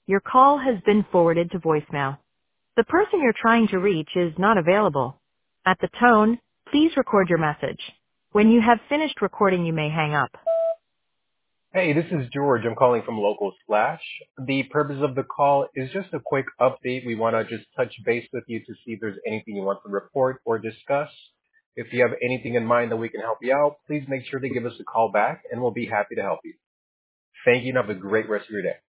Your call has been forwarded to voicemail. The person you're trying to reach is not available. At the tone, please record your message. When you have finished recording, you may hang up. Hey, this is George. I'm calling from Local Splash. The purpose of the call is just a quick update. We want to just touch base with you to see if there's anything you want to report or discuss. If you have anything in mind that we can help you out, please make sure to give us a call back and we'll be happy to help you. Thank you and have a great rest of your day.